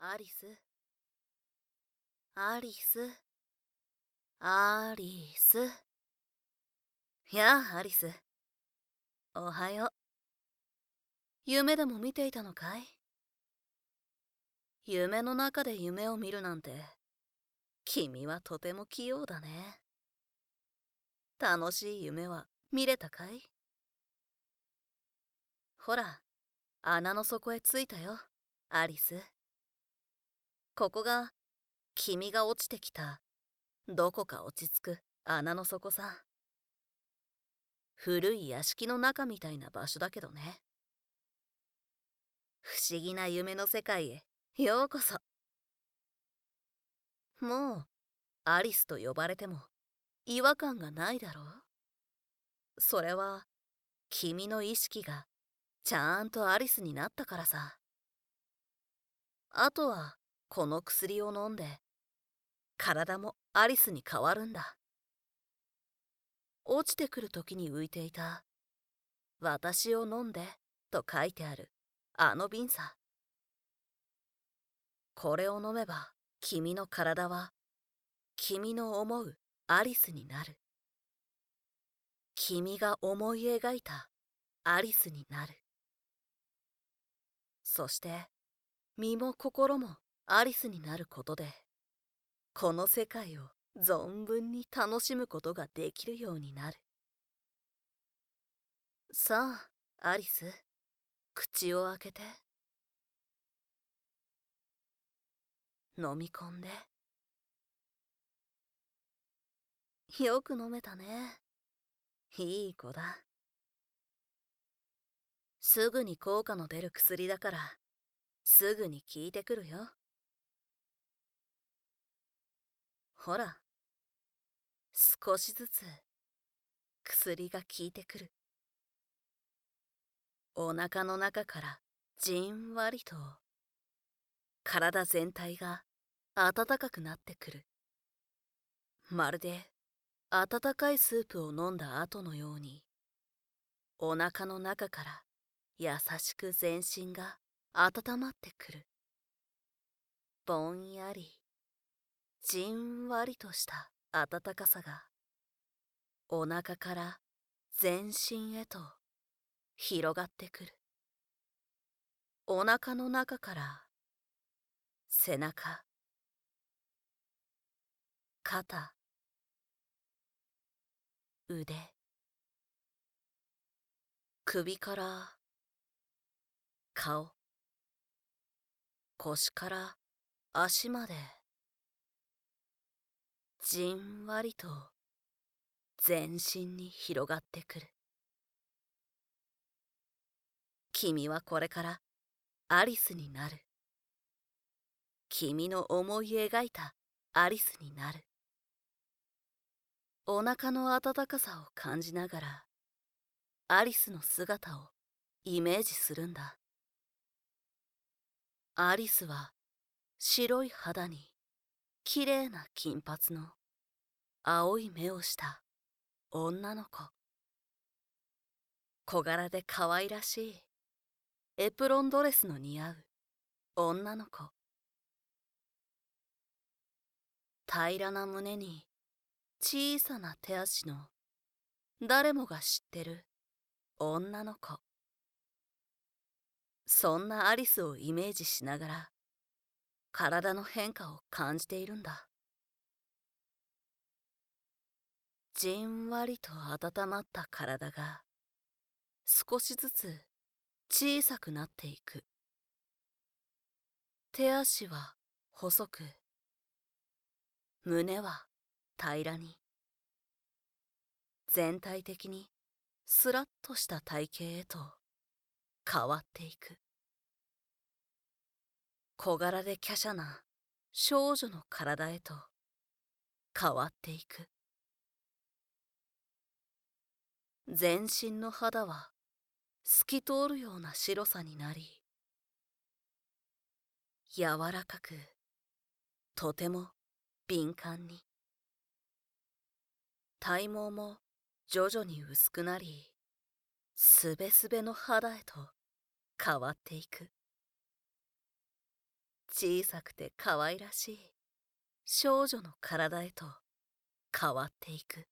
アリス、アリス、アリス。やあ、アリス。おはよう。夢でも見ていたのかい？夢の中で夢を見るなんて、君はとても器用だね。楽しい夢は見れたかい？ほら、穴の底へ着いたよ、アリス。ここが、君が落ちてきた、どこか落ち着く穴の底さ。古い屋敷の中みたいな場所だけどね。不思議な夢の世界へようこそ。もうアリスと呼ばれても違和感がないだろう。それは君の意識がちゃんとアリスになったからさ。あとはこの薬を飲んで体もアリスに変わるんだ。落ちてくる時に浮いていた「私を飲んで」と書いてあるあの瓶さ。これを飲めば君の体は君の思うアリスになる。君が思い描いたアリスになる。そして身も心もアリスになることで、この世界を存分に楽しむことができるようになる。さあ、アリス、口を開けて、飲み込んで。よく飲めたね。いい子だ。すぐに効果の出る薬だから、すぐに効いてくるよ。ほら、少しずつ薬が効いてくる。お腹の中からじんわりと体全体が温かくなってくる。まるで温かいスープを飲んだ後のように、お腹の中から優しく全身が温まってくる。ぼんやり、じんわりとした温かさが、お腹から全身へと広がってくる。お腹の中から背中、肩、腕、首から顔、腰から足まで、じんわりと全身に広がってくる。君はこれからアリスになる。君の思い描いたアリスになる。お腹の温かさを感じながら、アリスの姿をイメージするんだ。アリスは白い肌に綺麗な金髪の青い目をした女の子。小柄で可愛らしいエプロンドレスの似合う女の子。平らな胸に小さな手足の誰もが知ってる女の子。そんなアリスをイメージしながら体の変化を感じているんだ。じんわりと温まった体が少しずつ小さくなっていく。手足は細く、胸は平らに、全体的にスラッとした体型へと変わっていく。小柄で華奢な少女の体へと変わっていく。全身の肌は透き通るような白さになり、柔らかく、とても敏感に。体毛も徐々に薄くなり、すべすべの肌へと変わっていく。 小さくて可愛らしい少女の体へと変わっていく。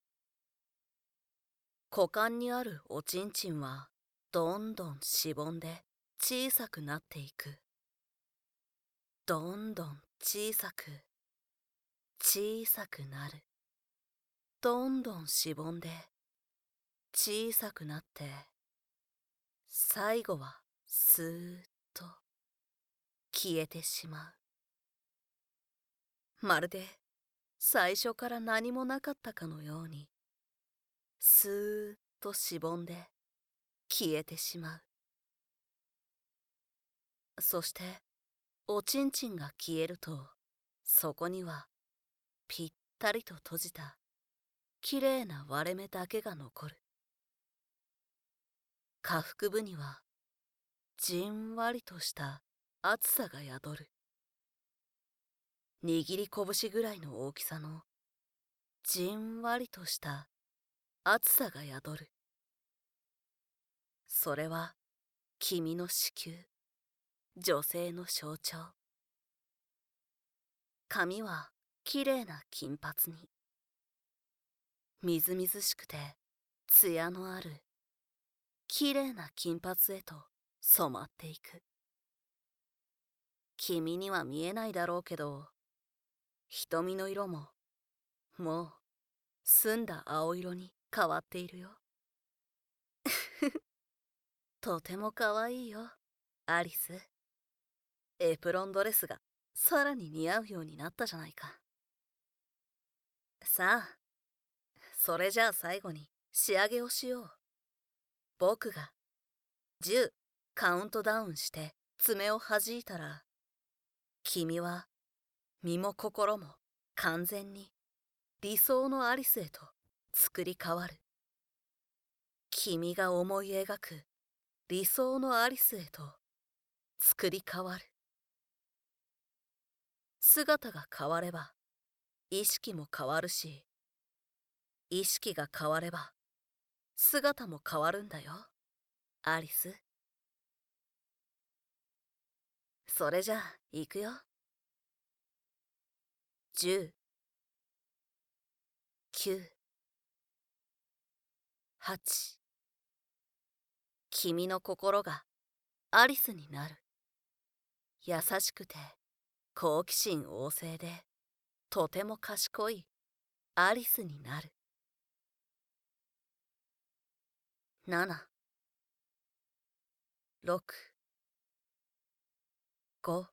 股間にあるおちんちんはどんどんしぼんで小さくなっていく。どんどん小さく小さくなる。どんどんしぼんで小さくなって、最後はスーッと消えてしまう。まるで最初から何もなかったかのように、スーッとしぼんで消えてしまう。そしておちんちんが消えると、そこにはぴったりと閉じたきれいな割れ目だけが残る。下腹部にはじんわりとした熱さが宿る。握り拳ぐらいの大きさのじんわりとした熱さが宿る。それは君の子宮、女性の象徴。髪はきれいな金髪に、みずみずしくて艶のあるきれいな金髪へと染まっていく。君には見えないだろうけど、瞳の色ももう澄んだ青色に変わっているよ。とても可愛いよ、アリス。エプロンドレスがさらに似合うようになったじゃないか。さあ、それじゃあ最後に仕上げをしよう。僕が10カウントダウンして爪を弾いたら、君は身も心も完全に理想のアリスへと作り変わる。君が思い描く理想のアリスへと作り変わる。姿が変われば意識も変わるし、意識が変われば姿も変わるんだよ、アリス。それじゃあ行くよ。10、9、8。君の心がアリスになる。優しくて好奇心旺盛でとても賢いアリスになる。7、6、5。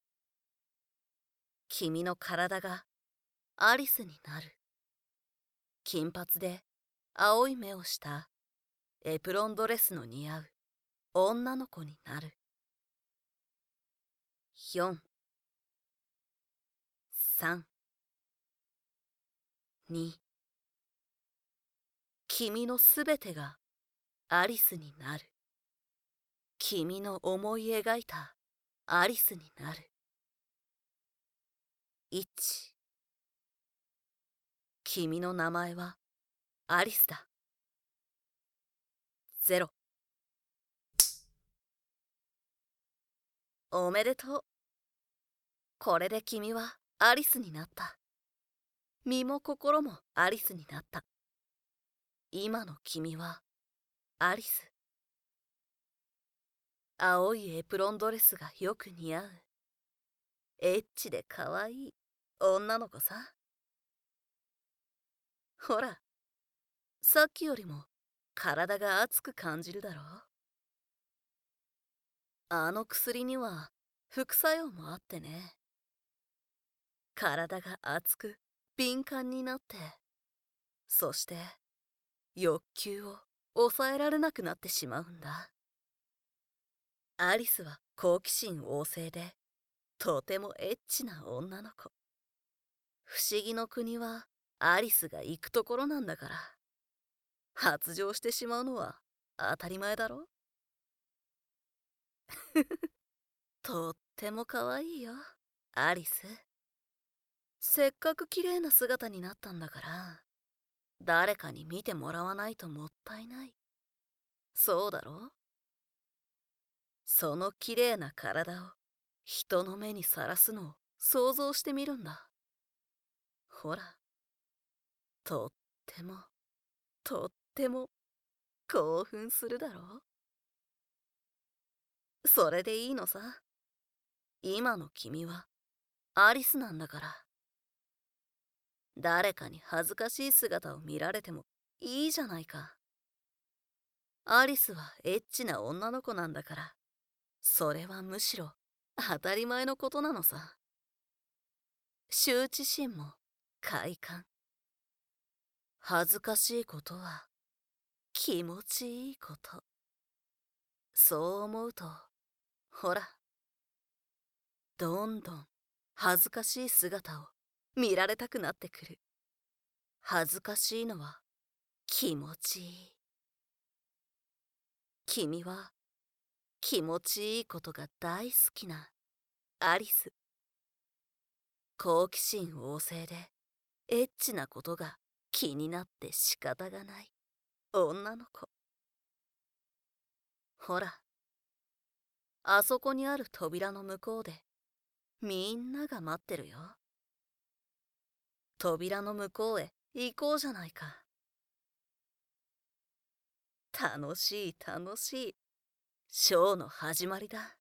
君の体がアリスになる。金髪で青い目をしたエプロンドレスの似合う女の子になる。4、3、2。君のすべてがアリスになる。君の思い描いたアリスになる。1、君の名前はアリスだ。0、おめでとう。これで君はアリスになった。身も心もアリスになった。今の君はアリス。青いエプロンドレスがよく似合う。エッチで可愛い女の子さ。ほら、さっきよりも体が熱く感じるだろう。あの薬には副作用もあってね。体が熱く敏感になって、そして欲求を抑えられなくなってしまうんだ。アリスは好奇心旺盛でとてもエッチな女の子。不思議の国はアリスが行くところなんだから、発情してしまうのは当たり前だろ。とっても可愛いよ、アリス。せっかく綺麗な姿になったんだから、誰かに見てもらわないともったいない。そうだろ。その綺麗な体を人の目にさらすのを想像してみるんだ。ほら、とっても、とっても興奮するだろう。それでいいのさ。今の君はアリスなんだから。誰かに恥ずかしい姿を見られてもいいじゃないか。アリスはエッチな女の子なんだから、それはむしろ当たり前のことなのさ。羞恥心も快感。恥ずかしいことは気持ちいいこと。そう思うと、ほら、どんどん恥ずかしい姿を見られたくなってくる。恥ずかしいのは気持ちいい。君は気持ちいいことが大好きなアリス。好奇心旺盛でエッチなことが気になって仕方がない女の子。ほら、あそこにある扉の向こうでみんなが待ってるよ。扉の向こうへ行こうじゃないか。楽しい楽しい。ショーの始まりだ。